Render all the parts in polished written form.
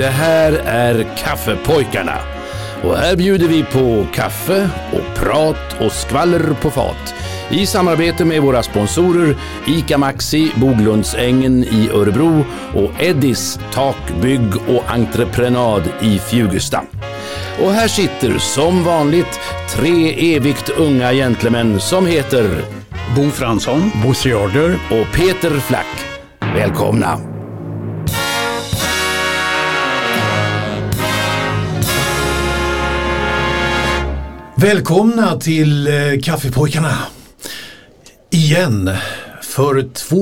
Det här är Kaffepojkarna. Och här bjuder vi på kaffe och prat och skvaller på fat. I samarbete med våra sponsorer ICA Maxi, Boglundsängen i Örebro och Eddis takbygg och entreprenad i Fjugesta. Och här sitter som vanligt 3 evigt unga gentlemän som heter Bo Fransson, Bosse Jarder och Peter Flack. Välkomna! Välkomna till Kaffepojkarna. Igen för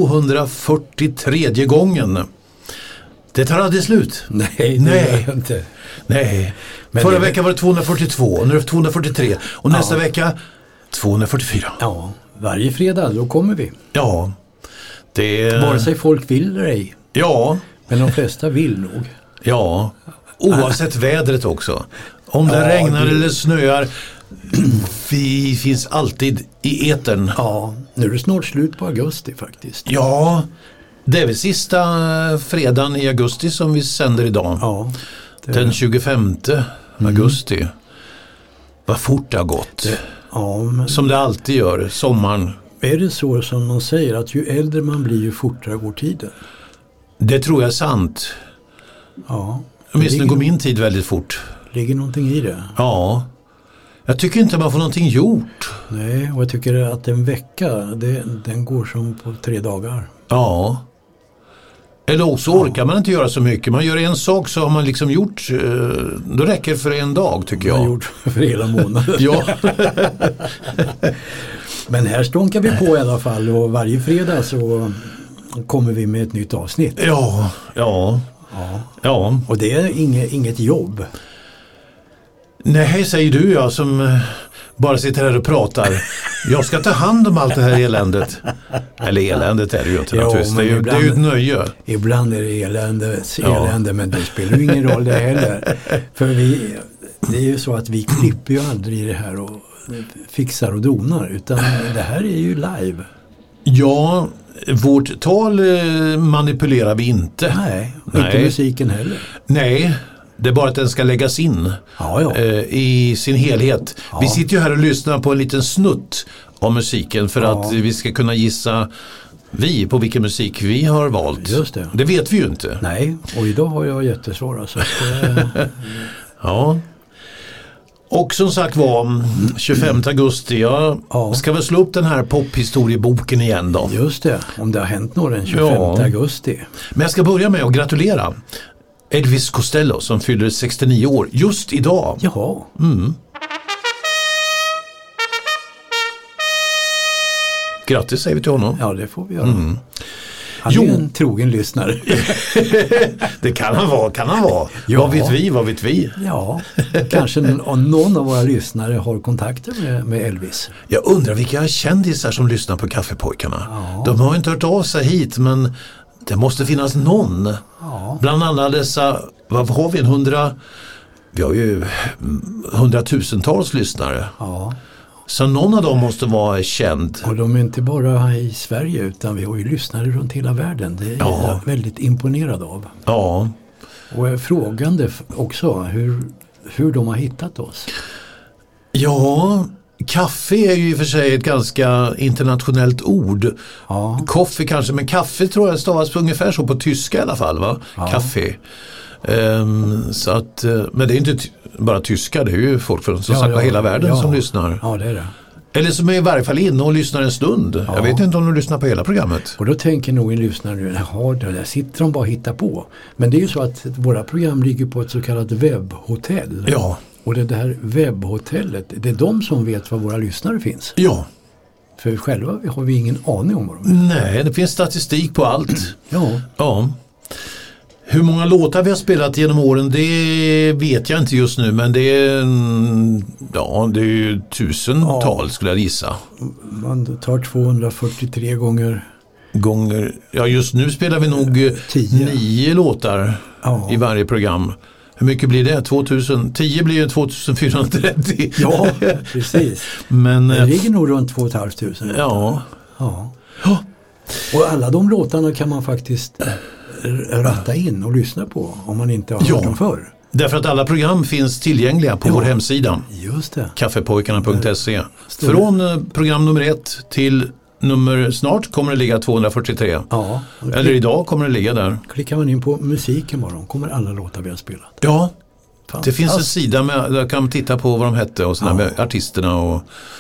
243 gången. Det tar aldrig slut. Nej, det gör jag inte. Nej. Förra veckan var det 242, nu är det 243 och nästa vecka 244. Ja, varje fredag då kommer vi. Ja. Det... Vare sig folk vill eller ej. Ja. Men de flesta vill nog. Ja. Oavsett vädret också. Om det regnar eller snöar, vi finns alltid i etern. Ja, nu är det snart slut på augusti faktiskt. Ja, det är väl sista fredagen i augusti som vi sänder idag. Ja. Den 25 augusti. Vad fort det har gått. Men... Som det alltid gör, sommaren. Är det så som de säger att ju äldre man blir ju fortare går tiden? Det tror jag är sant. Ja. Åtminstone går min tid väldigt fort. Ligger någonting i det? Ja. Jag tycker inte man får någonting gjort. Nej, och jag tycker att en vecka, den går som på 3 dagar. Ja. Eller också orkar man inte göra så mycket. Man gör en sak så har man liksom gjort, då räcker det för en dag tycker jag. Man har gjort för hela månaden. Ja. Men här stånkar vi på i alla fall och varje fredag så kommer vi med ett nytt avsnitt. Ja. Och det är inget jobb. Nej, säger du jag som bara sitter här och pratar. Jag ska ta hand om allt det här eländet. Eller eländet är det ju inte naturligtvis. Det är ju ett nöje. Ibland är det elände, men det spelar ju ingen roll det heller. För det är ju så att vi klipper ju aldrig det här och fixar och donar. Utan det här är ju live. Ja, vårt tal manipulerar vi inte. Nej, inte musiken heller. Nej, det är bara att den ska läggas in i sin helhet. Ja. Vi sitter ju här och lyssnar på en liten snutt av musiken för att vi ska kunna gissa på vilken musik vi har valt. Just det. Det vet vi ju inte. Nej, och idag har jag jättesvåra så Ja. Och som sagt var 25 augusti, jag ska väl slå upp den här pophistorieboken igen då. Just det, om det har hänt något den 25 augusti. Men jag ska börja med att gratulera Elvis Costello som fyller 69 år just idag. Jaha. Grattis säger vi till honom. Ja, det får vi göra. Han är en trogen lyssnare. Det kan han vara. Ja. Vad vet vi? Ja, kanske någon av våra lyssnare har kontakter med Elvis. Jag undrar vilka kändisar som lyssnar på Kaffepojkarna. Ja. De har inte hört av sig hit, men det måste finnas någon. Ja. Bland annat dessa, vad har vi, vi har ju 100,000-tals lyssnare. Ja. Så någon av dem måste vara känd. Och de är inte bara i Sverige utan vi har ju lyssnare runt hela världen. Det är jag väldigt imponerad av. Ja. Och är frågande också hur de har hittat oss. Ja, kaffe är ju i och för sig ett ganska internationellt ord. Ja. Kaffe kanske, men kaffe tror jag stavas ungefär så på tyska i alla fall, va? Ja. Kaffe. Så att, men det är inte bara tyskar, det är ju folk från hela världen som lyssnar. Ja, det är det. Eller som är i varje fall inne och lyssnar en stund. Ja. Jag vet inte om de lyssnar på hela programmet. Och då tänker nog en lyssnare nu, där sitter de bara och hittar på. Men det är ju så att våra program ligger på ett så kallat webbhotell. Ja. Och det här webbhotellet, det är de som vet var våra lyssnare finns. Ja. För själva har vi ingen aning om vad de är. Nej, det finns statistik på allt. Ja. Hur många låtar vi har spelat genom åren, det vet jag inte just nu, men det är ju tusentals skulle jag gissa. Man tar 243 gånger. Ja, just nu spelar vi nog 9 låtar i varje program. Hur mycket blir det? 10 blir ju 2430. Ja, precis. Men det ligger nog runt 2 500. Ja. Och alla de låtarna kan man faktiskt ratta in och lyssna på om man inte har hört dem förr. Därför att alla program finns tillgängliga på vår hemsida. Just det. Kaffepojkarna.se. Från program nummer 1 till snart kommer det ligga 243. Ja. Eller idag kommer det ligga där. Klickar man in på musiken imorgon kommer alla låtar vi har spelat. Ja, det finns en sida där kan man titta på vad de hette och sådana med artisterna. Och,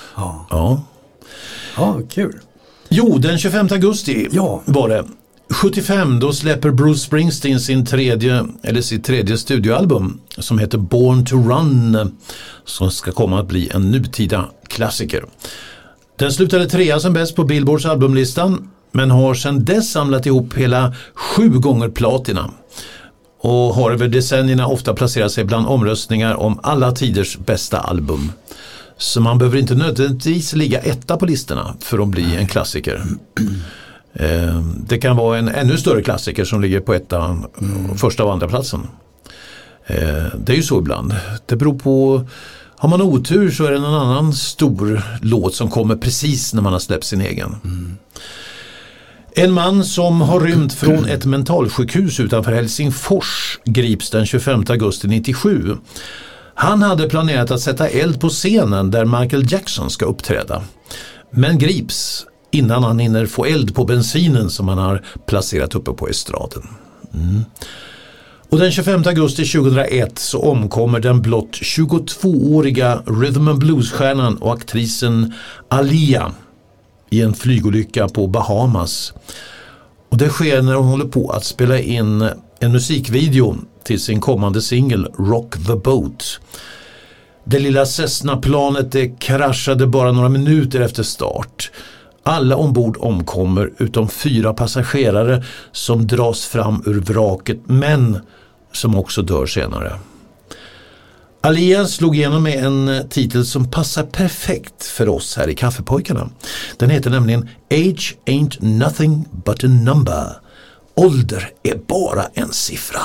ja, kul. Jo, den 25 augusti var det. 75, då släpper Bruce Springsteen sitt tredje studioalbum som heter Born to Run, som ska komma att bli en nutida klassiker. Den slutade 3 som bäst på Billboards albumlistan, men har sedan dess samlat ihop hela 7 gånger platina och har över decennierna ofta placerat sig bland omröstningar om alla tiders bästa album. Så man behöver inte nödvändigtvis ligga etta på listorna för att bli en klassiker. Det kan vara en ännu större klassiker som ligger på första och andra platsen. Det är ju så ibland. Det beror på, har man otur så är det någon annan stor låt som kommer precis när man har släppt sin egen. En man som har rymt från ett mentalsjukhus utanför Helsingfors grips den 25 augusti 97. Han hade planerat att sätta eld på scenen där Michael Jackson ska uppträda, men grips innan han hinner få eld på bensinen som han har placerat uppe på estraden. Och den 25 augusti 2001 så omkommer den blott 22-åriga rhythm and blues-stjärnan och aktrisen Aaliyah i en flygolycka på Bahamas. Och det sker när hon håller på att spela in en musikvideo till sin kommande singel Rock the Boat. Det lilla Cessna-planet det kraschade bara några minuter efter start. Alla ombord omkommer utom 4 passagerare som dras fram ur vraket, men som också dör senare. Aaliyah slog igenom med en titel som passar perfekt för oss här i Kaffepojkarna. Den heter nämligen Age ain't nothing but a number. Ålder är bara en siffra.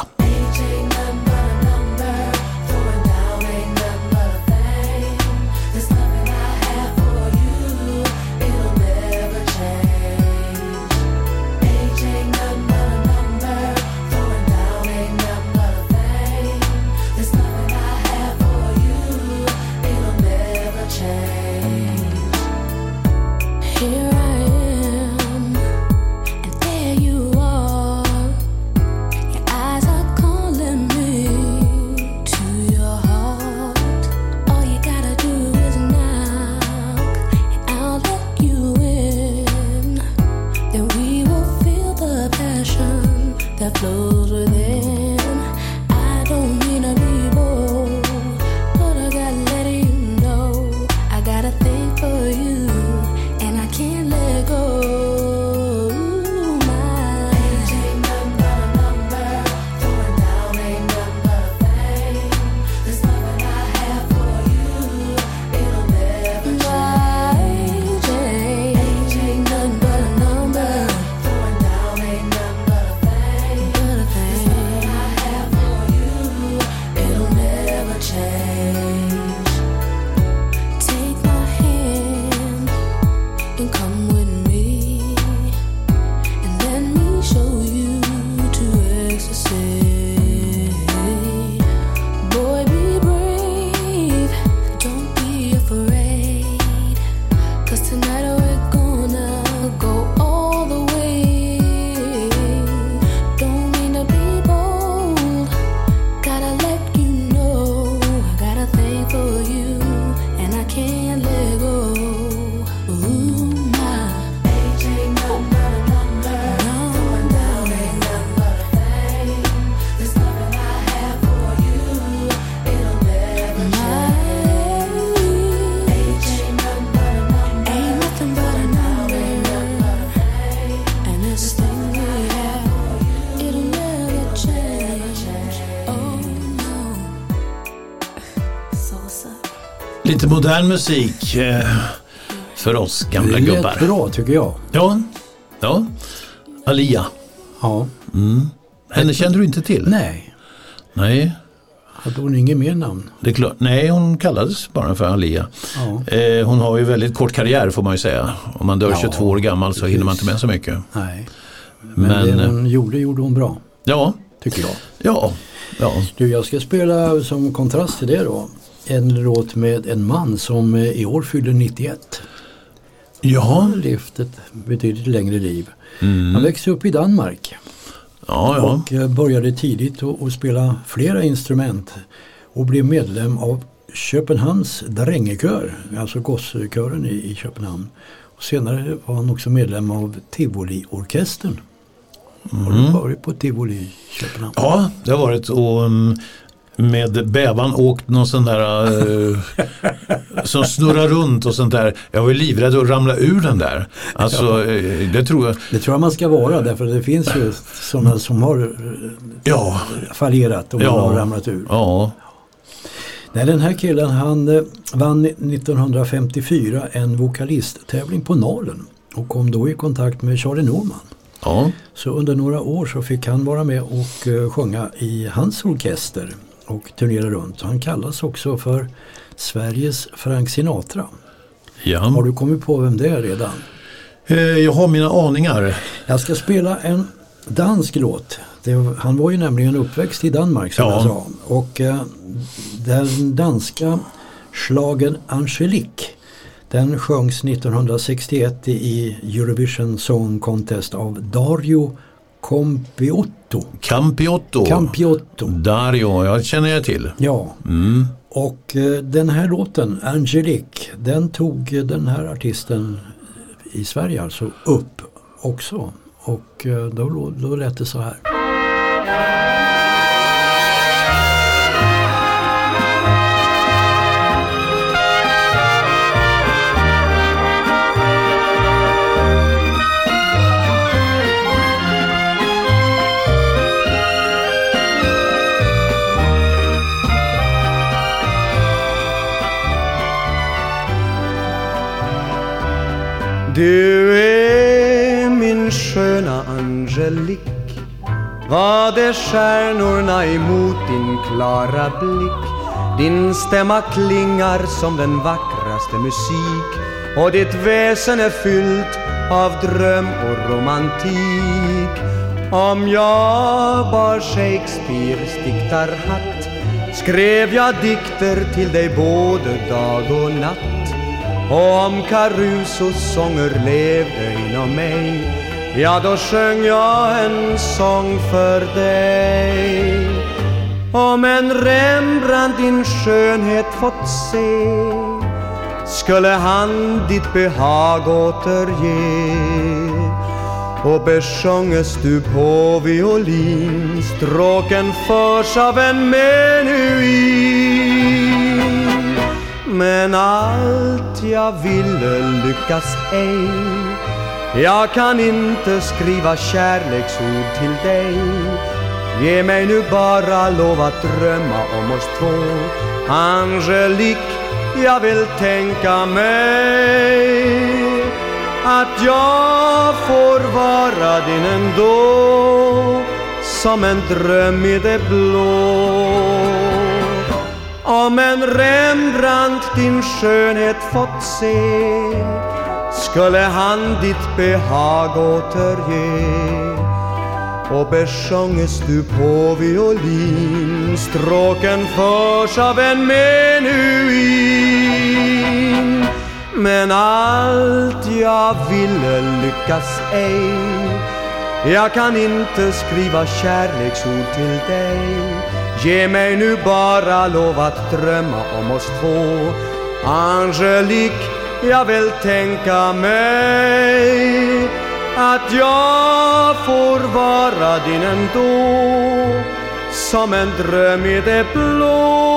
Lite modern musik för oss gamla gubbar. Det är bra tycker jag. Ja. Aaliyah. Ja. Henne kände du inte till? Nej. Hade hon ingen mer namn? Det är klart. Nej, hon kallades bara för Aaliyah. Ja. Hon har ju väldigt kort karriär får man ju säga. Om man dör 22 år gammal så hinner man inte med så mycket. Nej. Men det hon gjorde hon bra. Ja. Tycker jag. Ja. Du, jag ska spela som kontrast till det då. En låt med en man som i år fyller 91. Ja. Han har levt ett betydligt längre liv. Han växte upp i Danmark. Och började tidigt att spela flera instrument. Och blev medlem av Köpenhamns Drengekör, alltså gosskören i Köpenhamn. Och senare var han också medlem av Tivoli-orkestern. Har du varit på Tivoli i Köpenhamn? Ja, det har varit och med bävan åkt någon sån där som snurrar runt och sånt där. Jag var livrädd att ramla ur den där. Alltså, det tror jag man ska vara, därför det finns ju sådana som har fallerat och har ramlat ur. Ja. Nej, den här killen, han vann 1954 en vokalisttävling på Nalen och kom då i kontakt med Charlie Norman. Ja. Så under några år så fick han vara med och sjunga i hans orkester och turnera runt. Han kallas också för Sveriges Frank Sinatra. Ja. Har du kommit på vem det är redan? Jag har mina aningar. Jag ska spela en dansk låt. Han var ju nämligen uppväxt i Danmark som jag sa. Och den danska schlagen Angelique, den sjöngs 1961 i Eurovision Song Contest av Dario Campiotto. Dario, jag känner jag till. Ja. Och den här låten, Angelique, den tog den här artisten i Sverige alltså upp också. Och då lät det så här. Du är min sköna Angelique, var det stjärnorna emot din klara blick. Din stämma klingar som den vackraste musik, och ditt väsen är fyllt av dröm och romantik. Om jag bar Shakespeares diktarhatt, skrev jag dikter till dig både dag och natt. Och om Carusos sånger levde inom mig, ja då sjöng jag en sång för dig. Om en Rembrandt din skönhet fått se, skulle han ditt behag återge. Och besjunges du på violin, stråken förs av en menuin. Men allt jag ville lyckas ej, jag kan inte skriva kärleksord till dig. Ge mig nu bara lov att drömma om oss två. Angelique, jag vill tänka mig att jag får vara din ändå, som en dröm i det blå. Om en Rembrandt din skönhet fått se, skulle han ditt behag återge. Och besjunges du på violin, stråken förs av en menuin. Men allt jag ville lyckas ej, jag kan inte skriva kärleksord till dig. Ge mig nu bara lov att drömma om oss två. Angelique, jag vill tänka mig att jag får vara din ändå, som en dröm i det blå.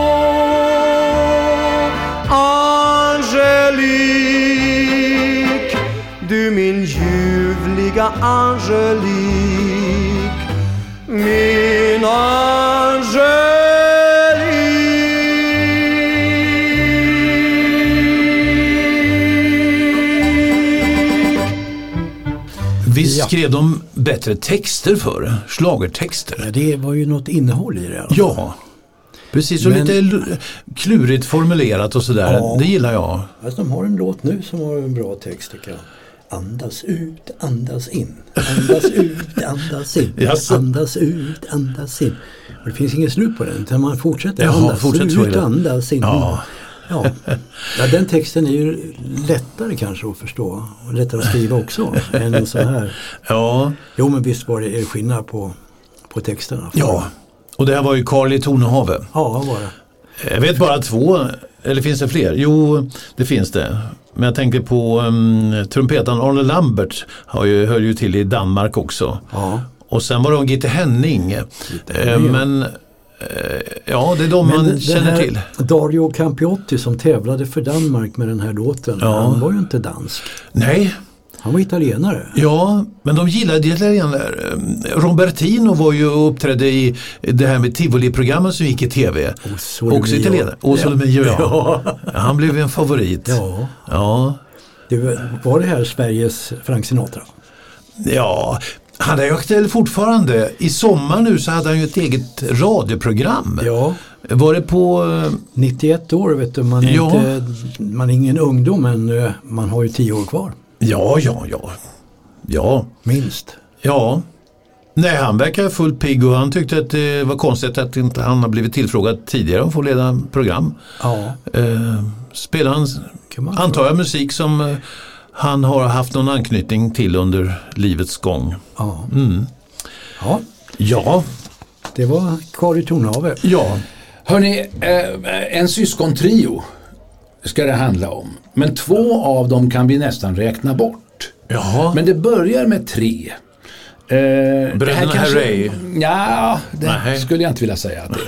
Angelique, du min ljuvliga Angelique, min Angelique. Visst skrev de bättre texter för schlagertexter? Ja, det var ju något innehåll i det. Ja, precis. Och lite klurigt formulerat och sådär. Ja. Det gillar jag. Alltså, de har en låt nu som har en bra text tycker jag. Andas ut, andas in. Andas ut, andas in. Andas ut, andas in. Och det finns ingen slut på den, utan man fortsätter. Andas ut, andas in. Ja. Ja, den texten är ju lättare kanske att förstå. Och lättare att skriva också än en sån här. Ja. Jo, men visst var det skillnad på texterna. Ja, och det här var ju Karl i Tornehave. Ja, var det. Jag vet bara 2, eller finns det fler? Jo, det finns det. Men jag tänker på trumpetaren Arne Lambert höll ju till i Danmark också. Ja. Och sen var det Gitte Henning. Men ja, det är de man känner till. Dario Campiotti som tävlade för Danmark med den här låten. Ja. Han var ju inte dansk. Nej. Han var italienare. Ja, men de gillade italienare. Robertino var ju uppträdde i det här med Tivoli-programmet som gick i tv. Också italienare. Solomio, ja. Han blev en favorit. Ja. Var det här Sveriges Frank Sinatra? Ja, han är ju aktuell fortfarande. I sommar nu så hade han ju ett eget radioprogram. Ja. Var det på 91 år, vet du. Man är ingen ungdom, men man har ju 10 år kvar. Ja. Minst. Ja. Nej, han verkar fullt pigg och han tyckte att det var konstigt att inte han har blivit tillfrågad tidigare om att få leda program. Ja. Spelar han, antar jag, musik som han har haft någon anknytning till under livets gång. Ja. Ja. Det var Karl i Tornehave. Ja. Hörrni, en syskontrio ska det handla om. Men 2 av dem kan vi nästan räkna bort. Jaha. Men det börjar med 3. Bröderna Herrey? Ja, det skulle jag inte vilja säga. Att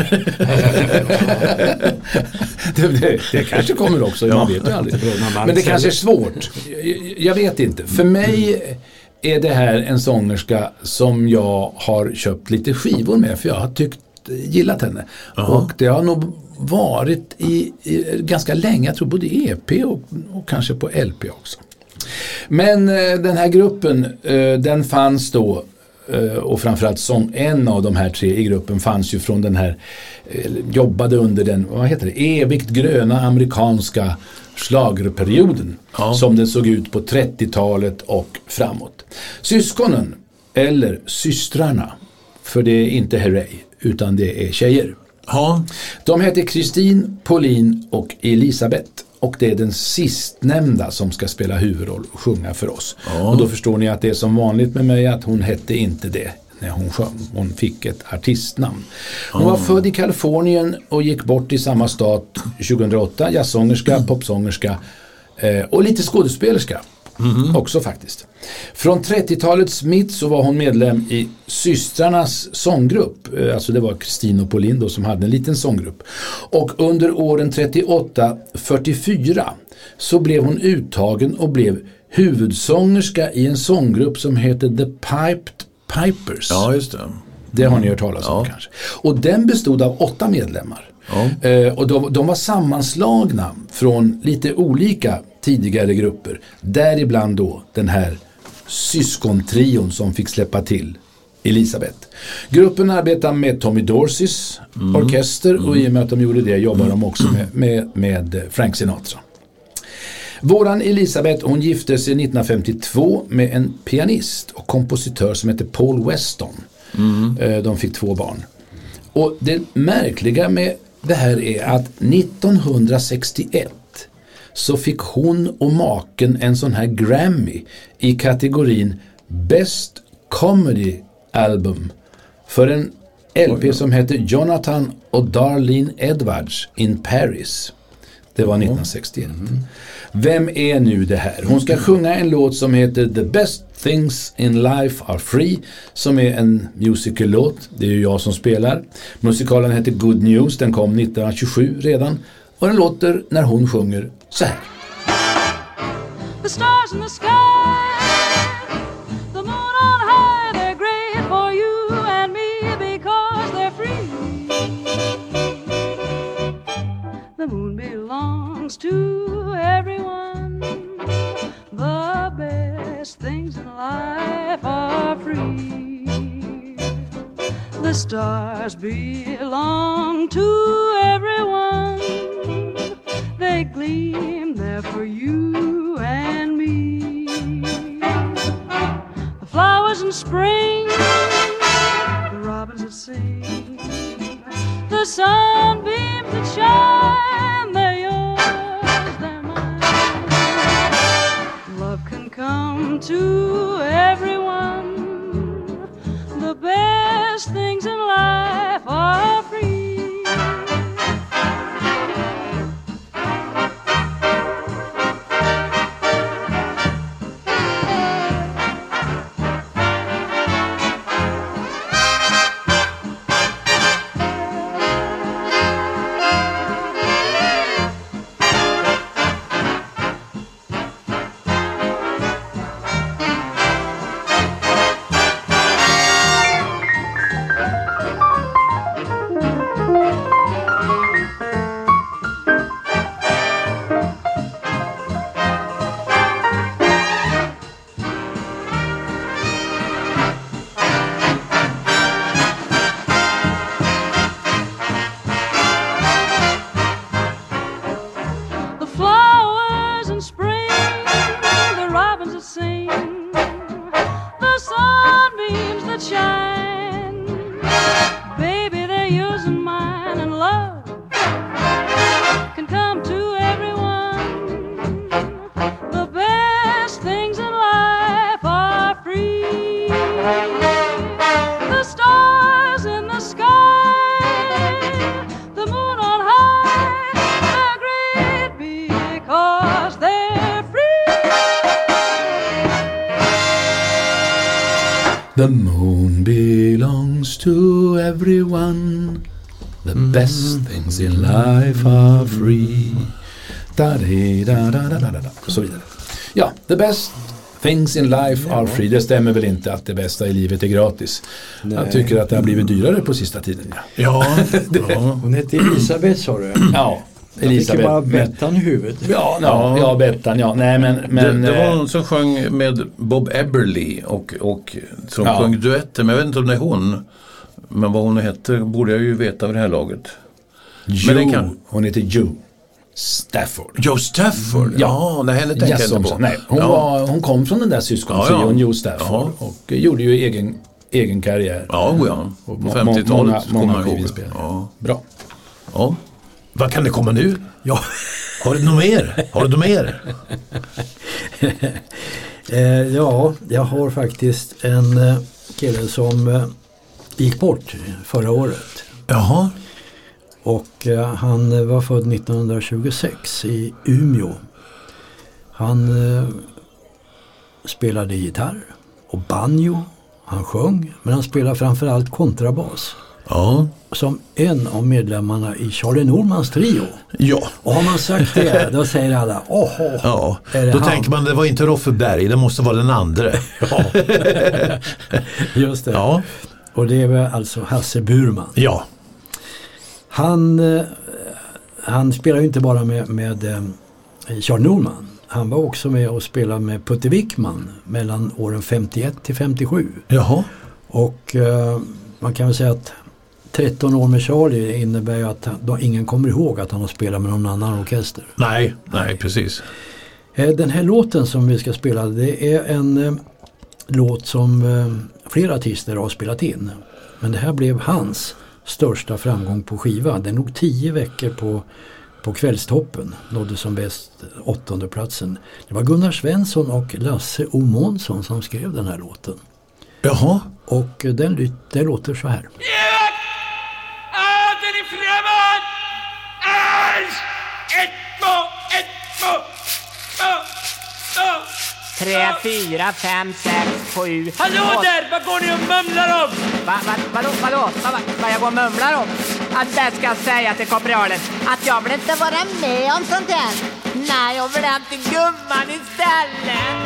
det kanske kommer också, man vet ju aldrig. Men det kanske är svårt. Jag vet inte. För mig är det här en sångerska som jag har köpt lite skivor med, för jag har gillat henne. Aha. Och det har nog varit i ganska länge, jag tror både EP och kanske på LP också. Men den här gruppen, den fanns då, och framförallt en av de här 3 i gruppen fanns ju från den här, jobbade under den, vad heter det, evigt gröna amerikanska schlagerperioden, som den såg ut på 30-talet och framåt. Syskonen, eller systrarna, för det är inte Herrey utan det är tjejer. Ja. De heter Kristin, Pauline och Elisabeth. Och det är den sistnämnda som ska spela huvudroll och sjunga för oss. Ja. Och då förstår ni att det är som vanligt med mig att hon hette inte det när hon sjöng. Hon fick ett artistnamn. Hon var född i Kalifornien och gick bort i samma stat 2008. Jazzsångerska, popsångerska och lite skådespelerska. Också faktiskt. Från 30-talets mitt så var hon medlem i systrarnas sånggrupp. Alltså det var Kristin och Pauline då som hade en liten sånggrupp. Och under åren 38-44 så blev hon uttagen och blev huvudsångerska i en sånggrupp som heter The Piped Pipers. Ja, just det. Det har ni hört talas om kanske. Och den bestod av 8 medlemmar. Ja. Och de var sammanslagna från lite olika tidigare grupper. Däribland då den här syskontrion som fick släppa till Elisabeth. Gruppen arbetar med Tommy Dorseys orkester och i och med att de gjorde det jobbar de också med Frank Sinatra. Våran Elisabeth, hon gifte sig 1952 med en pianist och kompositör som heter Paul Weston. De fick 2 barn. Och det märkliga med det här är att 1961 så fick hon och maken en sån här Grammy i kategorin Best Comedy Album för en LP som heter Jonathan och Darlene Edwards in Paris. Det var 1961. Vem är nu det här? Hon ska sjunga en låt som heter The Best Things in Life Are Free, som är en musical-låt. Det är ju jag som spelar. Musikalen heter Good News, den kom 1927 redan. Och den låter när hon sjunger så här. The stars in the sky, the moon on high, they're great for you and me because they're free. The moon belongs to everyone. The best things in life are free. The stars belong to everyone. They gleam there for you and me. in spring, the robins that sing, the sunbeams that shine, they're yours, they're mine. Love can come to everyone. The best things in life are free. The moon belongs to everyone. The best things in life are free. Och så vidare. Ja, the best things in life are free. Det stämmer väl inte att det bästa i livet är gratis. Nej. Jag tycker att det har blivit dyrare på sista tiden. Ja. Hon heter Elisabeth, sa du? Ja. Elisabeth. Jag fick bara Bettan i huvudet. Ja, Bettan, ja. Nej, men det var någon som sjöng med Bob Eberly och som sjöng duetter, men jag vet inte om det är hon. Men vad hon heter borde jag ju veta vid det här laget. Hon heter Jo Stafford. Jo Stafford? Ja, det henne tänker jag inte på. Nej, hon kom från den där syskontrion Jo Stafford och gjorde ju egen karriär. Ja. På 50-talet många skivinspelare. Ja. Bra. Ja. Vad kan det komma nu? Ja. Har du något mer? Ja, jag har faktiskt en kille som gick bort förra året. Jaha. Och han var född 1926 i Umeå. Han spelade gitarr och banjo. Han sjöng, men han spelade framförallt kontrabas. Ja. Som en av medlemmarna i Charlie Normans trio. Ja. Och har man sagt det, då säger alla ja. Då tänker man det var inte Roffe Berg, det måste vara den andra. Ja. Just det. Ja. Och det var alltså Hasse Burman. Ja. Han spelar ju inte bara med Charlie Norman. Han var också med och spelade med Putte Wickman mellan åren 51 till 57. Jaha. Och man kan väl säga att 13 år med Charlie innebär ju att ingen kommer ihåg att han har spelat med någon annan orkester. Nej, precis. Den här låten som vi ska spela, det är en låt som flera artister har spelat in. Men det här blev hans största framgång på skiva. Den låg 10 veckor på kvällstoppen, nådde som bäst 8:e platsen. Det var Gunnar Svensson och Lasse O. Månsson som skrev den här låten. Jaha. Och den låter så här. Den är främmande! 1, 2, 3, 4, 5, 6, 7. Hallå där! Vad går ni och mumlar om? Vadå? Vad jag går och mumlar om? Att det ska jag säga till korporalen att jag vill inte vara med om sånt här. Nej, jag vill hem till gumman istället.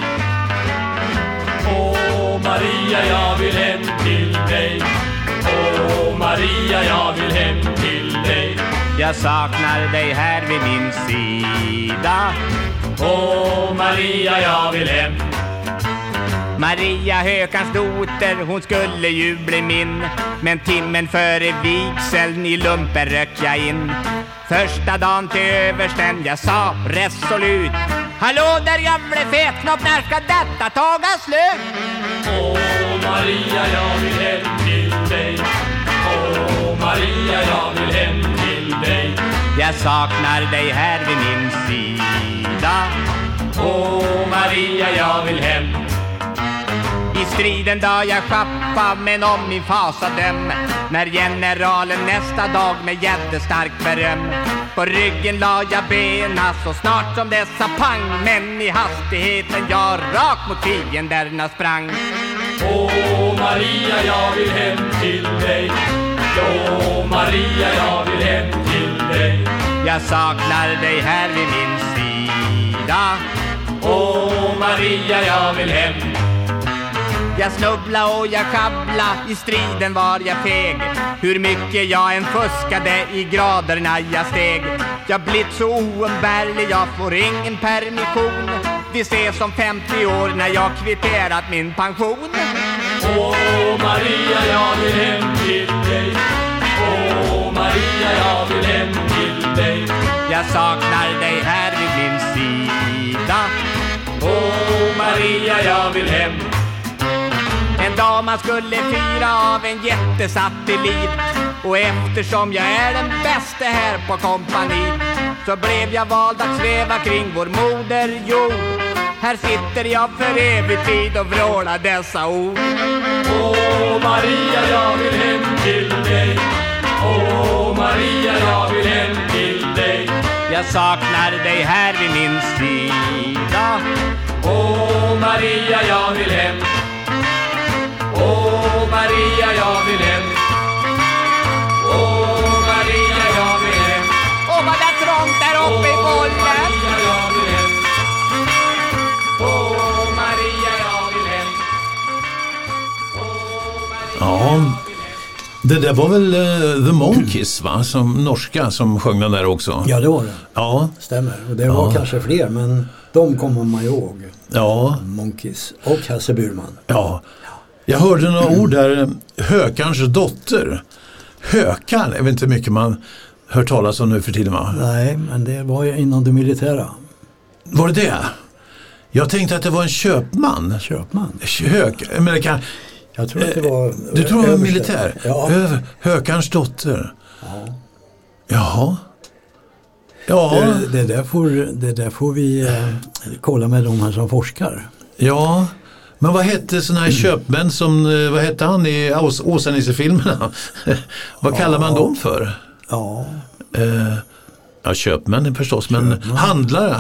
Åh Maria, jag vill hem till dig. Åh Maria, jag vill hem till dig. Jag saknar dig här vid min sida. Åh Maria, jag vill hem. Maria Hökans dotter, hon skulle ju bli min. Men timmen före vigseln i lumpen rök jag in. Första dagen till översten, jag sa resolut: hallå där gamle fetknopp, när ska detta taga slut? Åh Maria, jag vill hem till dig. Åh Maria, jag vill hem till dig. Jag saknar dig här vid min sida. Åh Maria, jag vill hem. I striden dag jag schappa, men om min fasa döm, när generalen nästa dag med jättestarkt beröm på ryggen la jag bena så snart som dessa pang, men i hastigheten jag rakt mot fienderna sprang. Åh Maria, jag vill hem till dig. Åh Maria, jag vill hem till dig. Jag saknar dig här vid min sida. Åh Maria, jag vill hem. Jag snubbla och jag kabbla, i striden var jag feg. Hur mycket jag än fuskade, i graderna jag steg. Jag blivit så oumbärlig, jag får ingen permission. Vi ses om 50 år när jag kvitterat min pension. Åh Maria, jag vill hem till dig. Åh Maria, jag vill hem till dig. Jag saknar dig här vid min sida. Åh Maria, jag vill hem. En dag man skulle fira av en jättesatellit, och eftersom jag är den bästa här på kompani, så blev jag vald att sväva kring vår moder jord. Här sitter jag för evig tid och vrålar dessa ord. Åh Maria, jag vill hem till dig. Åh Maria, jag vill hem till dig. Jag saknar dig här vid min sida. Åh Maria, jag vill hem. Åh Maria, jag vill hem. Åh Maria, jag vill hem. Åh, vad det trångt där uppe i bollen. Maria, jag vill hem. Åh Maria, jag vill hem. Ja, det där var väl The Monkees, va? Som norska som sjöng den där också. Ja, det var det. Ja. Stämmer. Och det var kanske fler, men de kommer man ihåg. Ja. Monkees och Hasse Burman. Ja. Jag hörde några ord där, Hökarns dotter. Hökan, jag vet inte hur mycket man hör talas om nu för tiden, va? Nej, men det var ju inom det militära. Var det det? Jag tänkte att det var en köpman. Köpman? Men det kan... Jag tror att det var... Du tror det var militär? Ja. Hökarns dotter. Ja. Jaha. Ja. Det där får vi kolla med de här som forskar. Ja. Men vad hette sådana här köpmän som, vad hette han i Åsa-Nisse-filmerna? Vad kallar man dem för? Ja. Ja, köpmän förstås, men handlaren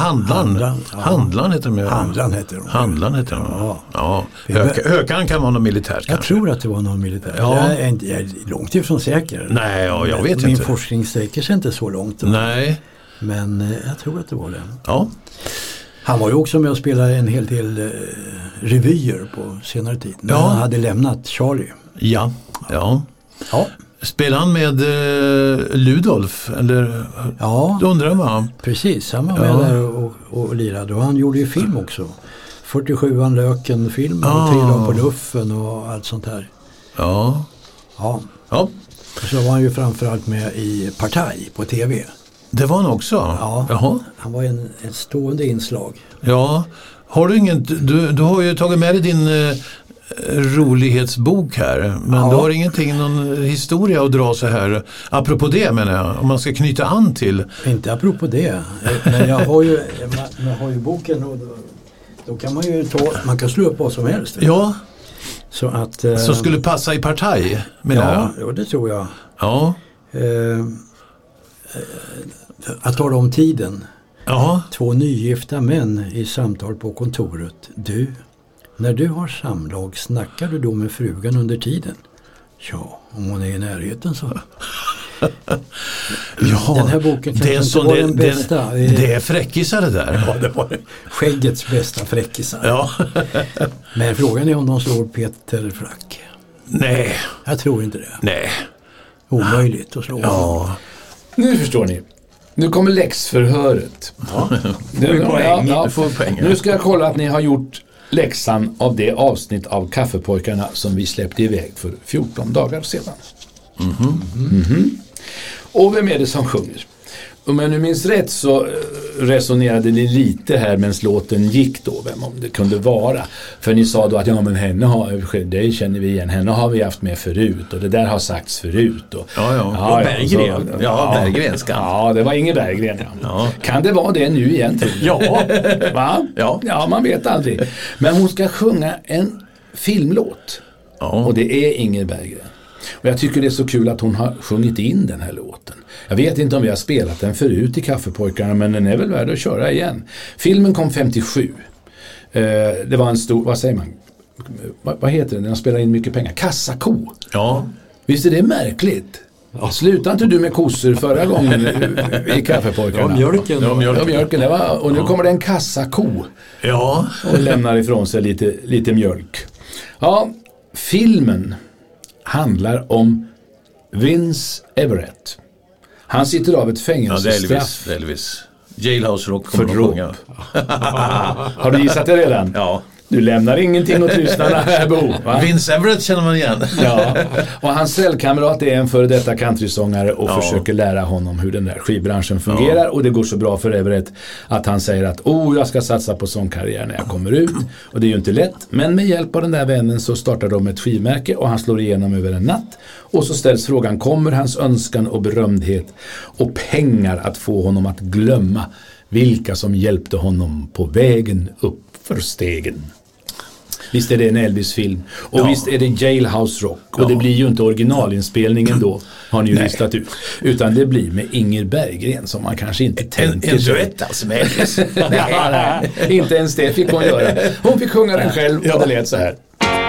heter de. Handlaren heter de. Handlaren heter de. Ja. Hökan kan vara någon militär kanske. Jag tror att det var någon militär. Ja. Jag är långt ifrån säker. Nej, ja, jag vet Min inte. forskning sträcker sig inte så långt. Nej. Men jag tror att det var det. Ja. Han var ju också med och spelade en hel del revyer på senare tid. När han hade lämnat Charlie. Ja. Spelade han med Ludolf? Eller? Ja, undrar man. Precis. Han var med där och lirade. Och han gjorde ju film också. 47an Löken film och Trilla på luffen och allt sånt här. Ja. Och så var han ju framförallt med i Partaj på tv. Det var han också? Ja. Jaha. Han var en stående inslag. Ja. Har du ingen... Du har ju tagit med dig din... rolighetsbok här, men du har ingenting, någon historia att dra så här apropå det, menar jag, om man ska knyta an till. Inte apropå det, men jag har ju boken, och då kan man ju man kan slå upp vad som helst. Ja, så att som skulle passa i Partaj, menar jag. Ja, det tror jag. Ja. Att tala om tiden. Ja. 2 nygifta män i samtal på kontoret. Du, när du har samlag, snackar du då med frugan under tiden? Ja, om hon är i närheten så. Ja, den här boken kanske inte var den bästa. Det är fräckisar det där. Ja, det var skäggets bästa fräckisar. Ja. Men frågan är om de slår Peter Frack. Nej. Jag tror inte det. Nej. Omöjligt att slå. Ja. Nu förstår ni. Nu kommer läxförhöret. Ja. Nu ska jag kolla att ni har gjort läxan av det avsnitt av Kaffepojkarna som vi släppte iväg för 14 dagar sedan. Och vem är det som sjunger? Om jag nu minns rätt så resonerade ni lite här medan låten gick då, vem om det kunde vara. För ni sa då att ja, men henne det känner vi igen, henne har vi haft med förut och det där har sagts förut. Och, och Berggren. Berggrenska. Ja, det var Inge Berggren. Ja. Kan det vara det nu egentligen? Ja. Va? Ja, man vet aldrig. Men hon ska sjunga en filmlåt. Ja. Och det är Inger Berggren. Och jag tycker det är så kul att hon har sjungit in den här låten. Jag vet inte om vi har spelat den förut i Kaffepojkarna, men den är väl värd att köra igen. Filmen kom 57. Det var en stor, vad säger man? Vad heter den? Den spelar in mycket pengar. Kassako. Ja. Visst är det märkligt? Sluta inte du med kossor förra gången i Kaffepojkarna? Mjölken. Det var, och nu kommer det en kassako. Ja. Och lämnar ifrån sig lite mjölk. Ja, filmen handlar om Vince Everett. Han sitter av ett fängelsestraff. Ja, Elvis. Jailhouse Rock för dråp. Har du gissat det redan? Ja. Du lämnar ingenting åt lyssnarna här, Bo. Va? Vince Everett känner man igen. Ja. Och hans cellkamrat är en före detta countrysångare och försöker lära honom hur den där skivbranschen fungerar. Och det går så bra för Everett att han säger att jag ska satsa på sångkarriär när jag kommer ut. Och det är ju inte lätt. Men med hjälp av den där vännen så startar de ett skivmärke och han slår igenom över en natt. Och så ställs frågan, kommer hans önskan och berömdhet och pengar att få honom att glömma vilka som hjälpte honom på vägen upp för stegen? Visst är det en Elvis-film. Och visst är det Jailhouse Rock. Och det blir ju inte originalinspelningen då, har ni ju listat ut. Utan det blir med Inger Berggren som man kanske inte tänker. En duett alltså med Elvis. Nej, inte ens det fick hon göra. Hon fick sjunga den själv och det lät så här.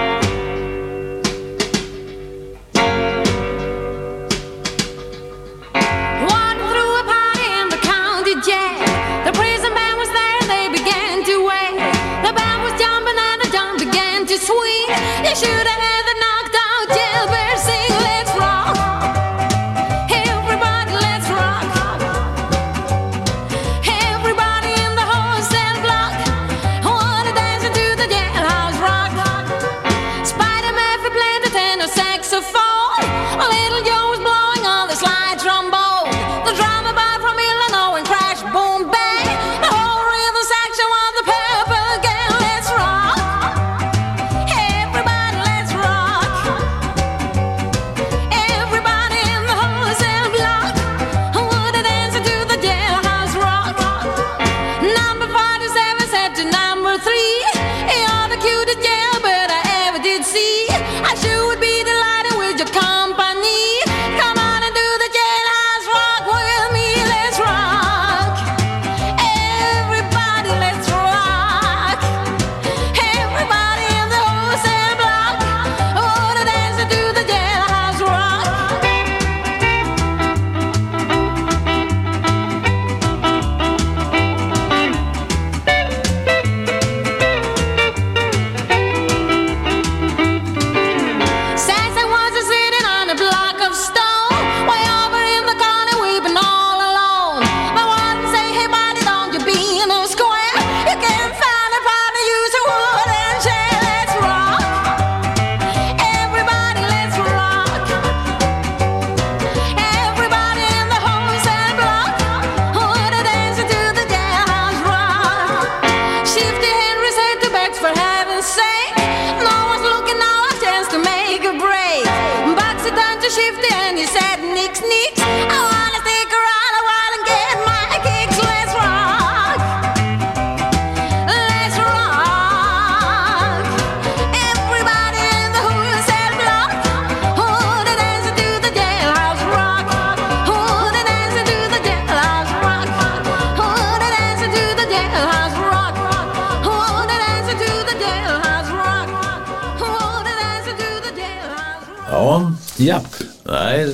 Ja. Nej.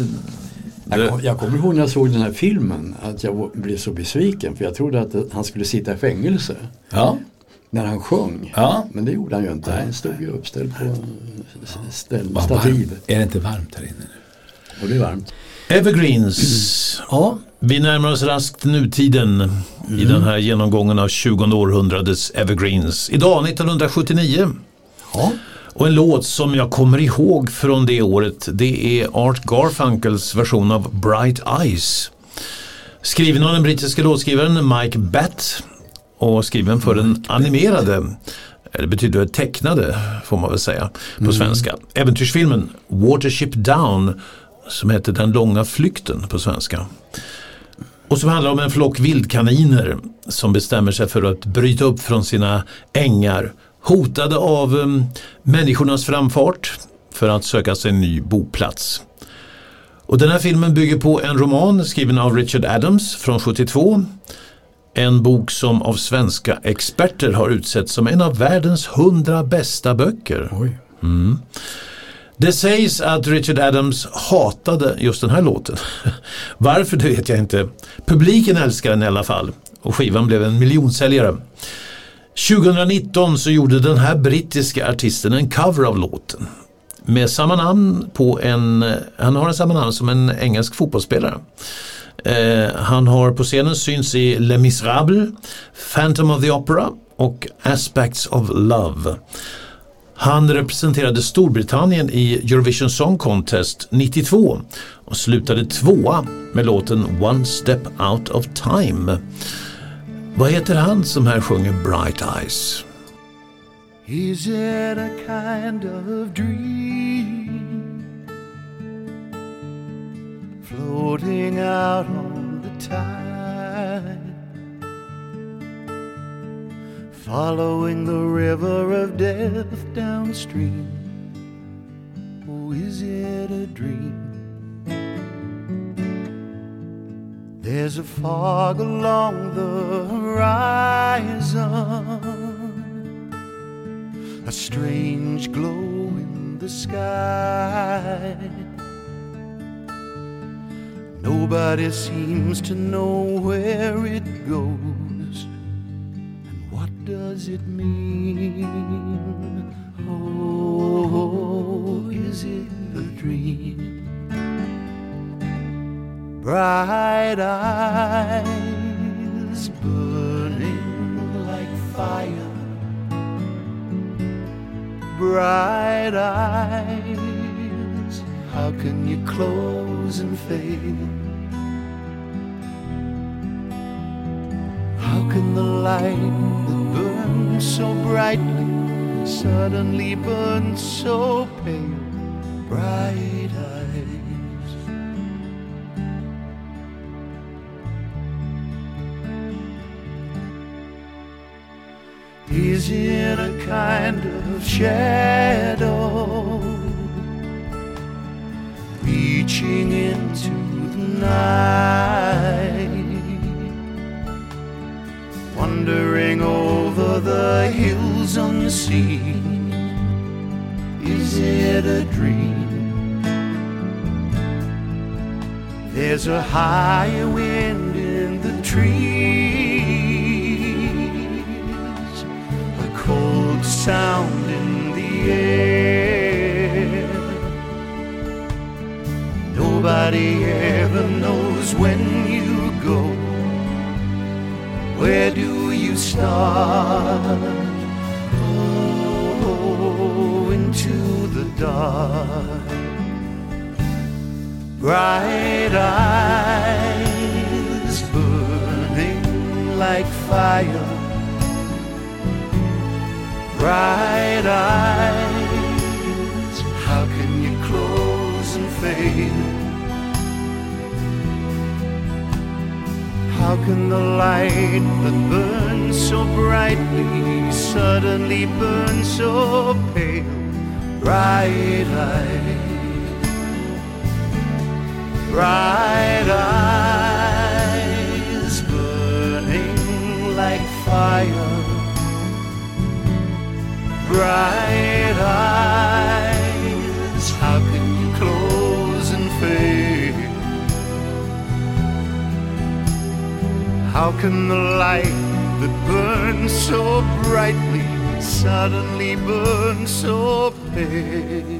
Jag kommer ihåg när jag såg den här filmen att jag blev så besviken för jag trodde att han skulle sitta i fängelse. Ja. När han sjöng. Ja. Men det gjorde han ju inte. Han stod ju uppställd på stativ. Är det inte varmt här inne nu? Och det är varmt. Evergreens. Ja. Vi närmar oss raskt nutiden i den här genomgången av 20:e århundradets Evergreens. Idag 1979. Ja. Och en låt som jag kommer ihåg från det året, det är Art Garfunkels version av Bright Eyes. Skriven av den brittiska låtskrivaren Mike Batt och skriven för den animerade, eller betyder tecknade får man väl säga på svenska, äventyrsfilmen Watership Down, som heter Den långa flykten på svenska. Och som handlar om en flock vildkaniner som bestämmer sig för att bryta upp från sina ängar, hotade av människornas framfart för att söka sig en ny boplats. Och den här filmen bygger på en roman skriven av Richard Adams från 72. En bok som av svenska experter har utsett som en av världens 100 bästa böcker. Oj. Det sägs att Richard Adams hatade just den här låten. Varför, det vet jag inte. Publiken älskar den i alla fall. Och skivan blev en miljonsäljare. 2019 så gjorde den här brittiska artisten en cover av låten. Med samma namn på han har samma namn som en engelsk fotbollsspelare. Han har på scenen syns i Les Misérables, Phantom of the Opera och Aspects of Love. Han representerade Storbritannien i Eurovision Song Contest 92 och slutade 2 med låten One Step Out of Time. Vad heter han som här sjunger Bright Eyes? Is it a kind of dream floating out on the tide, following the river of death downstream? Oh, is it a dream? There's a fog along the horizon, a strange glow in the sky. Nobody seems to know where it goes, and what does it mean? Oh, is it a dream? Bright eyes burning like fire, bright eyes, how can you close and fade? How can the light that burns so brightly suddenly burn so pale? Bright eyes. Is it a kind of shadow reaching into the night, wandering over the hills on the sea? Is it a dream? There's a high wind in the trees, a cold sound in the air. Nobody ever knows when you go. Where do you start? Oh, into the dark. Bright eyes burning like fire, bright eyes, how can you close and fade? How can the light that burns so brightly suddenly burn so pale? Bright eyes, bright eyes burning like fire, bright eyes, how can you close and fade? How can the light that burns so brightly suddenly burn so pale?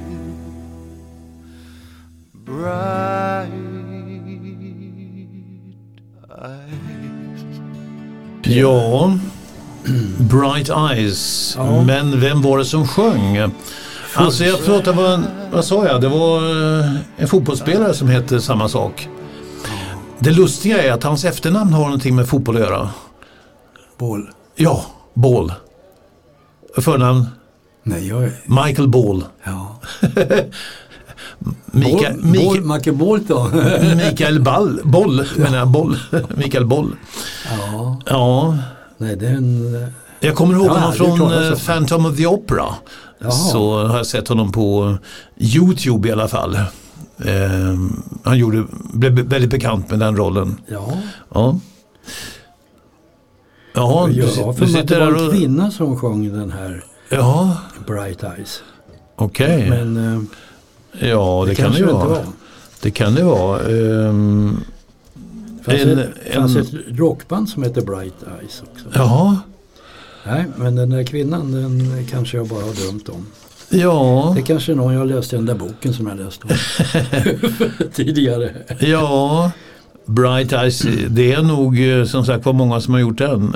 Bright eyes. Ja, Bright Eyes. Ja. Men vem var det som sjöng? Alltså jag tror att det var, vad sa jag? Det var en fotbollsspelare som hette samma sak. Det lustiga är att hans efternamn har någonting med fotboll att göra. Ball. Ja, Ball. Förnamn? Nej, Michael Ball. Ja. Michael Bolton. Mikael Boll. Mikael Boll. Ja. Ja. Nej, det är en... Jag kommer ihåg honom från Phantom of the Opera. Jaha. Så har jag sett honom på YouTube i alla fall. Han blev väldigt bekant med den rollen. Ja. Ja. Ja, för det var en kvinna som sjöng den här Bright Eyes. Okej. Men det kan det ju vara. Det kan det vara. Det fanns ett rockband som heter Bright Eyes också. Ja. Nej, men den där kvinnan, den kanske jag bara har drömt om. Ja. Det kanske är någon jag läste i den där boken som jag läste om tidigare. Ja, Bright Eyes, det är nog som sagt var många som har gjort den.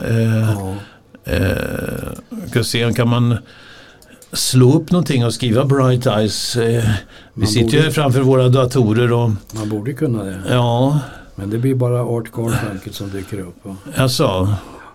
Kan man slå upp någonting och skriva Bright Eyes? Vi sitter ju framför våra datorer och... Man borde kunna det. Ja. Men det blir bara Art Garfunkel som dyker upp. Alltså.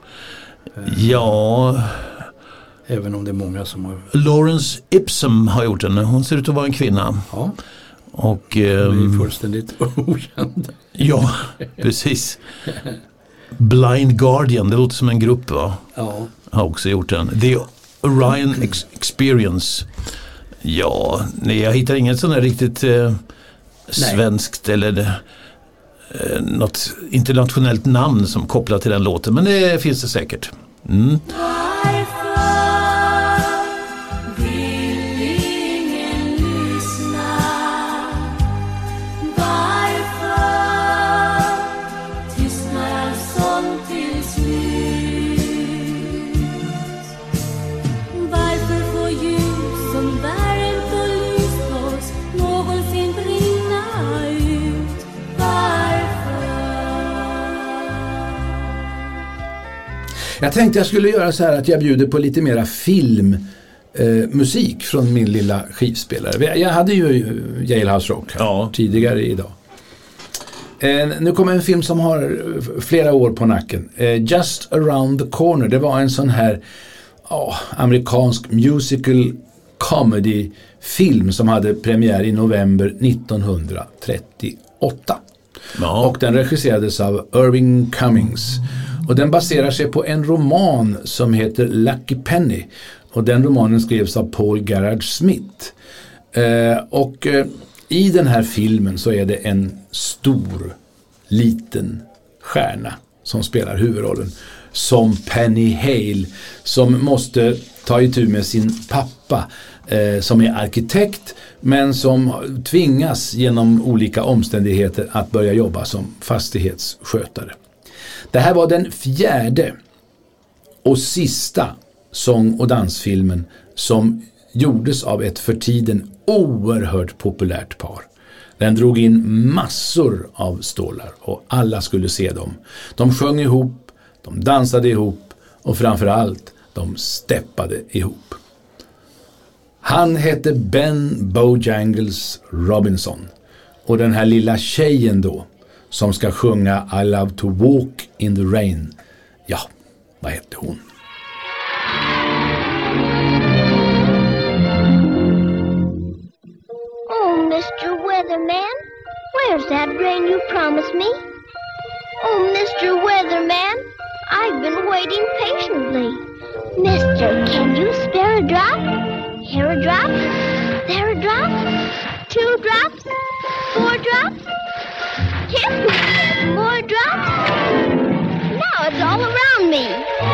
Ja. Även om det är många som har... Lawrence Ipsum har gjort den. Hon ser ut att vara en kvinna. Ja. Och... Det är fullständigt okänd. Ja, precis. Blind Guardian, det låter som en grupp, va? Ja. Har också gjort den. The Orion Experience. Ja, nej, jag hittar inget sån där riktigt svenskt eller något internationellt namn som kopplar till den låten. Men det finns det säkert. Mm. Jag tänkte jag skulle göra så här att jag bjuder på lite mera filmmusik från min lilla skivspelare. Jag hade ju Jailhouse Rock tidigare idag. Nu kommer en film som har flera år på nacken. Just Around the Corner. Det var en sån här amerikansk musical comedy film som hade premiär i november 1938. Ja. Och den regisserades av Irving Cummings. Och den baserar sig på en roman som heter Lucky Penny. Och den romanen skrevs av Paul Gerard Smith. I den här filmen så är det en stor, liten stjärna som spelar huvudrollen. Som Penny Hale, som måste ta itu med sin pappa som är arkitekt, men som tvingas genom olika omständigheter att börja jobba som fastighetsskötare. Det här var den 4:e och sista sång- och dansfilmen som gjordes av ett för tiden oerhört populärt par. Den drog in massor av stålar och alla skulle se dem. De sjöng ihop, de dansade ihop och framförallt de steppade ihop. Han hette Ben Bojangles Robinson och den här lilla tjejen då som ska sjunga I Love to Walk in the Rain. Ja, vad hette hon? Oh, Mr. Weatherman, where's that rain you promised me? Oh, Mr. Weatherman, I've been waiting patiently. Mister, can you spare a drop? Here a drop, there a drop, 2 drops, 4 drops. Kiss me, more drops. Now it's all around me.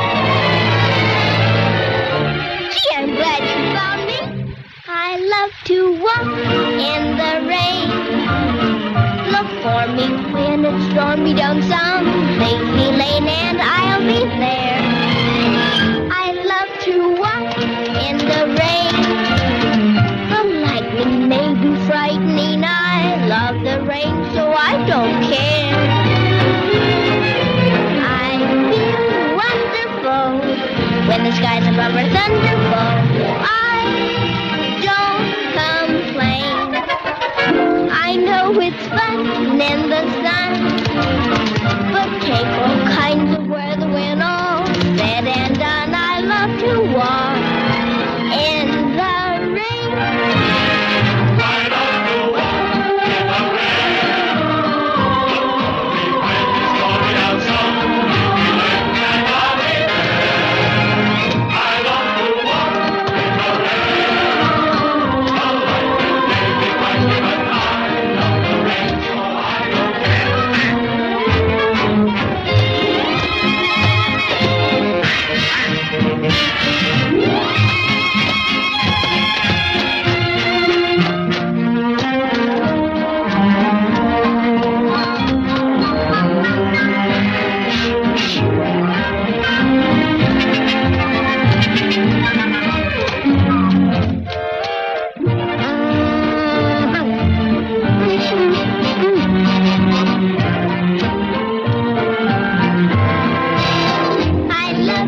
Gee, I'm glad you found me. I love to walk in the rain. Look for me when it's stormy down some lazy lane and I'll be there. I love to walk in the rain. The lightning may be frightening. I love the rain, so I don't care. I feel wonderful when the skies above are thunderful. I don't complain. I know it's fun in the sun.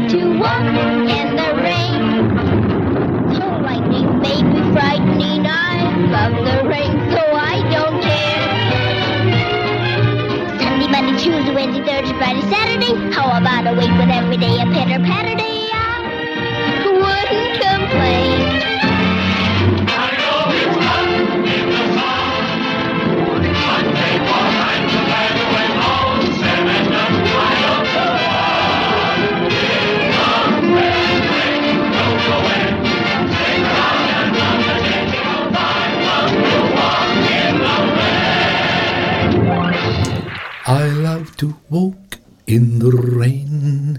love to walk in the rain. So lightning may be frightening. I love the rain, so I don't care. Sunday, Monday, Tuesday, Wednesday, Thursday, Friday, Saturday. How about a week with every day a pitter-patter day? I wouldn't complain. I love to walk in the rain.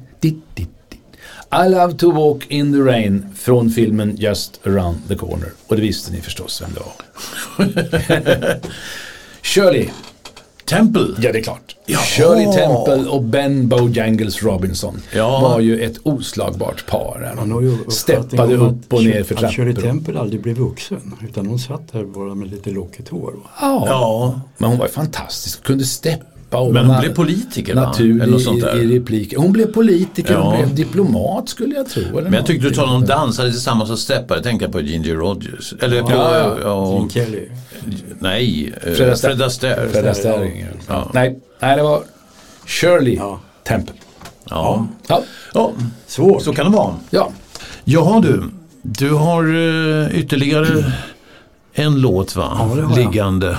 I love to walk in the rain från filmen Just around the corner. Och det visste ni förstås vem det var. Shirley Temple. Ja, det är klart. Ja. Shirley Temple och Ben Bojangles Robinson var ju ett oslagbart par. Han har ju steppade upp och ner för trappor. Shirley Temple aldrig blev vuxen, utan hon satt där bara med lite lockigt hår. Ja, men hon var ju fantastisk. Kunde steppa. Men hon blev politiker, eller något sånt där. I replik. Hon blev politiker, hon blev diplomat skulle jag tro. Eller men jag tyckte du talade om dansare tillsammans och steppade. Tänka på Ginger Rogers. Eller på Gene Kelly. Nej, Fred Astaire. Fred Astaire. Ja. Nej, det var Shirley Temple. Ja. Svårt. Så kan det vara. Ja. Jaha du har ytterligare en låt va? Liggande.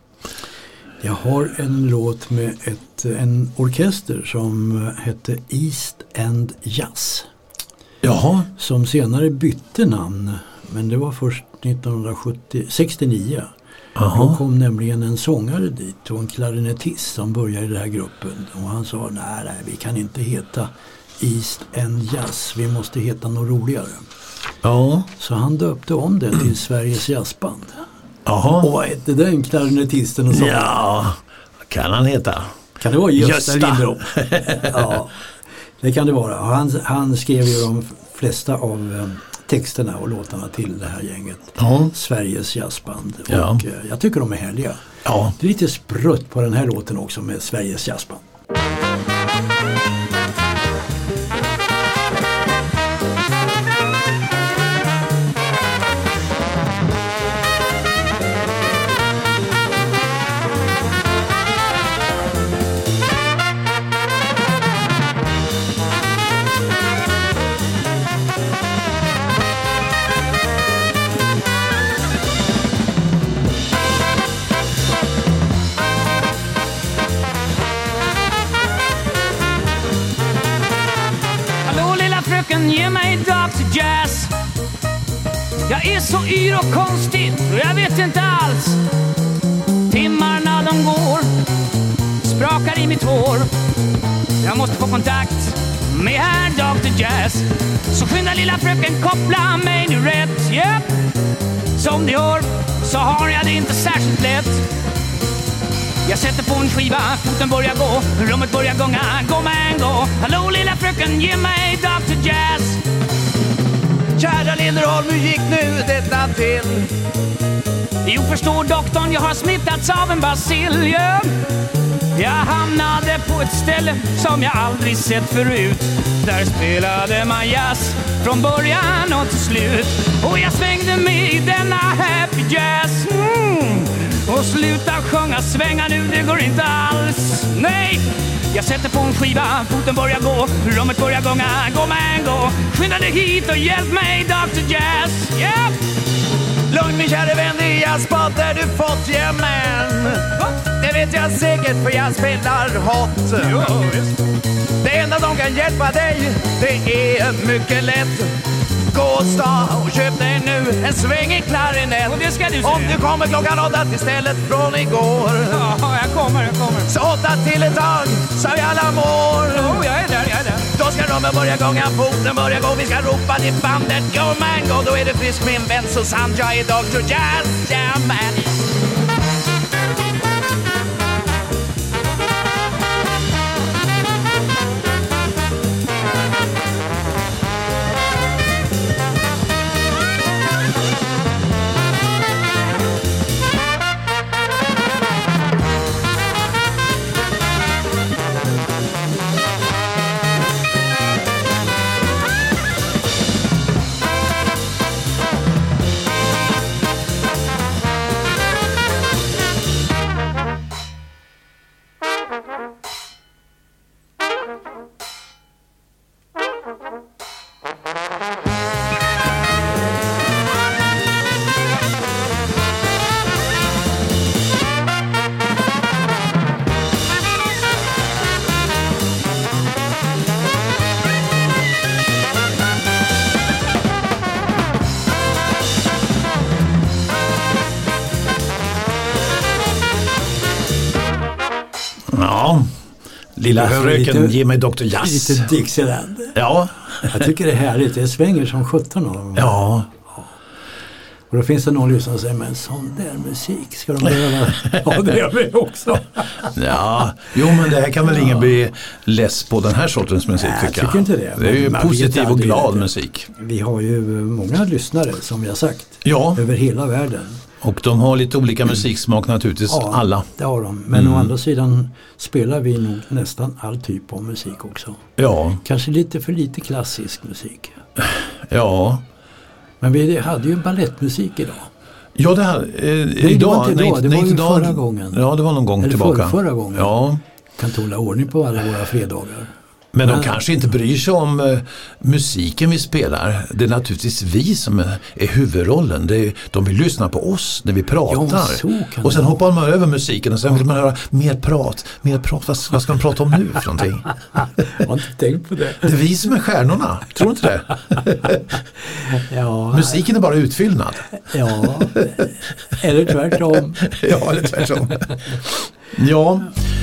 Jag har en låt med en orkester som hette East End Jazz. Jaha. Som senare bytte namn, men det var först 1969. Då kom nämligen en sångare dit och en klarinettist som började i den här gruppen. Och han sa, nej, vi kan inte heta East End Jazz, vi måste heta något roligare. Ja. Så han döpte om det till Sveriges jazzband. Jaha. Och vad hette den klarinettisten och så? Ja, kan han heta? Kan det vara Gösta Lindblom? Ja, det kan det vara. Han skrev ju de flesta av texterna och låtarna till det här gänget. Sveriges jazzband. Och jag tycker de är härliga. Ja. Det är lite sprutt på den här låten också med Sveriges jazzband. Ge mig Dr. Jazz. Jag är så yr och konstig och jag vet inte alls. Timmarna de går, sprakar i mitt hår. Jag måste få kontakt med herr Dr. Jazz. Så skynda lilla fröken, koppla mig nu rätt. Yep. Som ni hör så har jag det inte särskilt lätt. Jag sätter på en skiva, foten börjar gå, rummet börjar gunga, gå man gå. Hallå lilla fröken, ge mig Dr. Jazz. Kära Linderholm, hur gick nu detta till? Jo, förstår doktorn, jag har smittats av en bacill, yeah. Jag hamnade på ett ställe som jag aldrig sett förut. Där spelade man jazz från början och till slut. Och jag svängde med i denna happy jazz. Och sluta sjunga, svänga nu, det går inte alls. Nej, jag sätter på en skiva, foten börjar gå, rummet börjar gunga, gå man gå. Skynda dig hit och hjälp mig Dr. Jazz, yeah. Lugn min kära vän, det är jazzband där du fått jämmen. Det vet jag säkert för jag spelar hot. Det enda de kan hjälpa dig, det är mycket lätt. Gå och sta och köp dig nu en svängig klarinett. Och det ska du se. Om du kommer klockan 8 istället från igår. Ja, jag kommer. Så 8 till ett tag, så vi alla mår. Jo, jag är där. Då ska rummen börja gånga, foten börja gå. Vi ska ropa till bandet, go man go. Då är det frisk min vän, så sant jag är Dr. Jazz, yeah man. Ja, lilla fröken, ge mig Dr. Jazz. Lite Dixieland. Ja. Jag tycker det är härligt, det svänger som 17 av dem. Ja. Och då finns det någon lyssnare som säger, men sån där musik ska de göra. Ja, det gör vi också. Ja, jo men det här kan väl ingen bli less på den här sortens musik, tycker jag. Jag tycker inte det. Det är ju positiv och glad musik. Vi har ju många lyssnare, som vi har sagt. Ja. Över hela världen. Och de har lite olika musiksmak naturligtvis, ja, alla. Det har de. Men å andra sidan spelar vi nog nästan all typ av musik också. Ja. Kanske lite för lite klassisk musik. Ja. Men vi hade ju ballettmusik idag. Ja, det här, nej, idag. Det var Nej, ju förra gången. Ja, det var någon gång eller tillbaka. Förra gången. Ja. Kan inte hålla ordning på alla våra fredagar. Men de kanske inte bryr sig om musiken vi spelar. Det är naturligtvis vi som är huvudrollen. De vill lyssna på oss när vi pratar. Ja, så kan och sen hoppar man över musiken och sen vill man höra mer prat. Vad ska de prata om nu för någonting? Jag har inte tänkt på det. Det är vi som är stjärnorna, tror du inte det? Ja. Musiken är bara utfyllnad. Ja, eller tvärtom. Ja, eller tvärtom. Ja.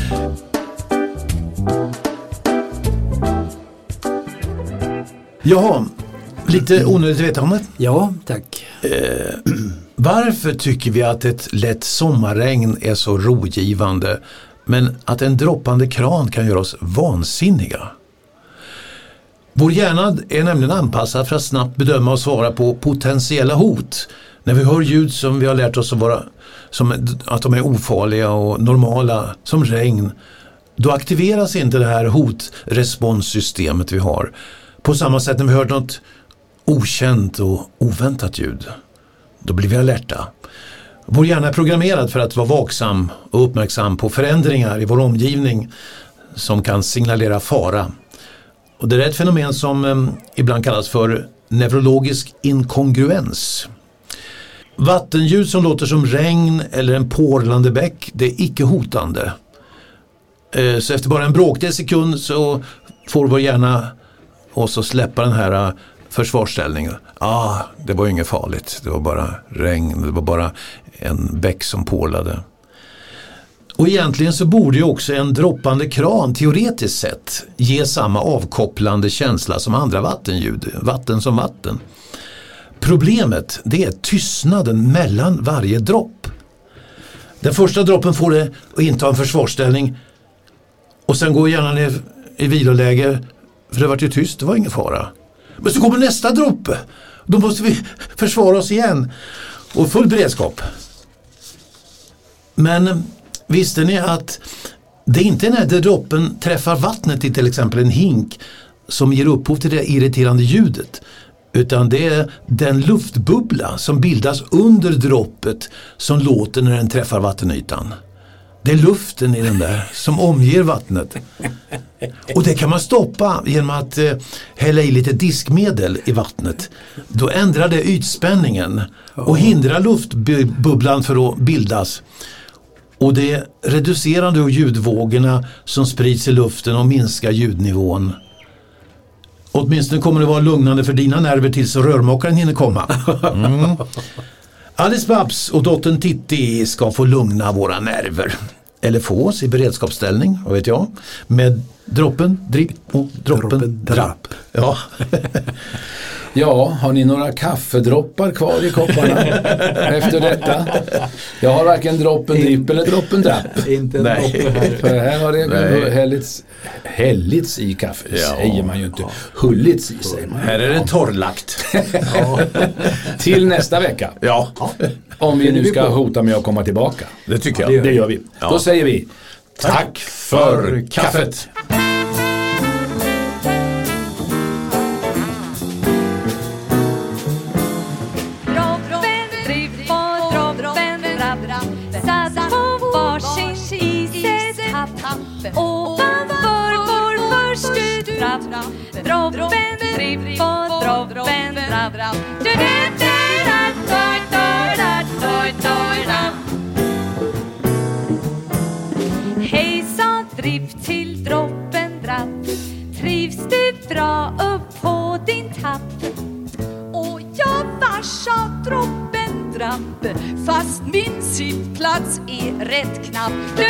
Jaha, lite onödigt vetande. Ja, tack. Varför tycker vi att ett lätt sommarregn är så rogivande, men att en droppande kran kan göra oss vansinniga? Vår hjärna är nämligen anpassad för att snabbt bedöma och svara på potentiella hot. När vi hör ljud som vi har lärt oss att de är ofarliga och normala, som regn, då aktiveras inte det här hotresponssystemet vi har. På samma sätt när vi hör något okänt och oväntat ljud. Då blir vi alerta. Vår hjärna är programmerad för att vara vaksam och uppmärksam på förändringar i vår omgivning som kan signalera fara. Och det är ett fenomen som ibland kallas för neurologisk inkongruens. Vattenljud som låter som regn eller en porlande bäck, det är icke hotande. Så efter bara en bråkdel sekund så får vår hjärna oss att släppa den här försvarsställningen. Det var inget farligt. Det var bara regn. Det var bara en bäck som porlade. Och egentligen så borde ju också en droppande kran teoretiskt sett ge samma avkopplande känsla som andra vattenljud. Vatten som vatten. Problemet, det är tystnaden mellan varje dropp. Den första droppen får det att inta en försvarsställning och sen går hjärnan ner i viloläge, för det var ju tyst, det var ingen fara. Men så kommer nästa droppe. Då måste vi försvara oss igen. Och full beredskap. Men visste ni att det inte är när droppen träffar vattnet i till exempel en hink som ger upphov till det irriterande ljudet, utan det är den luftbubbla som bildas under droppet som låter när den träffar vattenytan. Det är luften i den där som omger vattnet. Och det kan man stoppa genom att hälla i lite diskmedel i vattnet. Då ändrar det ytspänningen och hindrar luftbubblan för att bildas. Och det reducerar då ljudvågorna som sprids i luften och minskar ljudnivån. Åtminstone kommer det vara lugnande för dina nerver tills rörmokaren hinner komma. Alice Babs och dottern Titti ska få lugna våra nerver. Eller få oss i beredskapsställning, vad vet jag. Med droppen, dripp och droppen, drapp. Ja. Ja, har ni några kaffedroppar kvar i kopparna efter detta? Jag har varken droppen dripp eller droppen drapp. Inte en droppe här. För här har det hällits i kaffe, säger man ju inte. Hullits i, säger man. Här är det torrlagt. Till nästa vecka. Ja. Om vi nu ska hota med att komma tillbaka. Det tycker jag. Det gör vi. Ja. Då säger vi tack för kaffet. Ovanför vår förstutrapp droppen dripp och droppen drapp. Hej sa dripp till droppen drapp. Trivs du bra upp på din tapp? Och jag varsa droppen drapp, fast min sittplats är rätt knapp.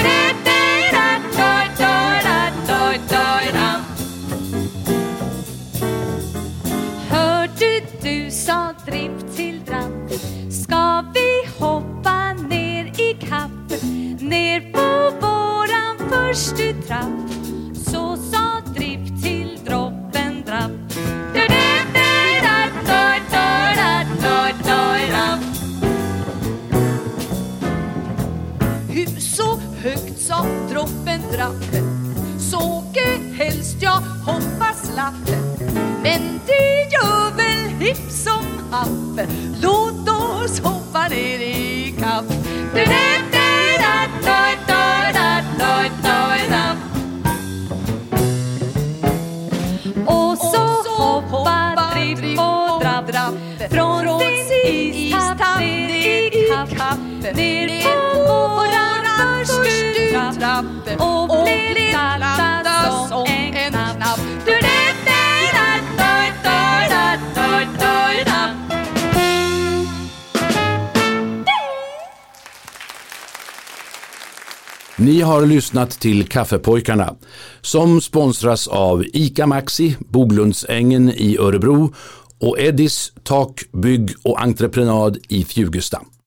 Hörde du sa dripp till drapp, ska vi hoppa ner i kapp? Ner på våran första trapp, så sa dripp till droppen drapp. Hur så högt sa droppen drapp, såge helst jag hoppas lapp. Men det gör väl hipp som happ, låt oss hoppa ner i kapp. Och så hoppar dripp och drapp från sin istapp ner i kapp. Ner på våran första trapp och blir laddad som en knapp. Ni har lyssnat till Kaffepojkarna som sponsras av ICA Maxi, Boglundsängen i Örebro och Eddis Tak, bygg och entreprenad i Fjugesta.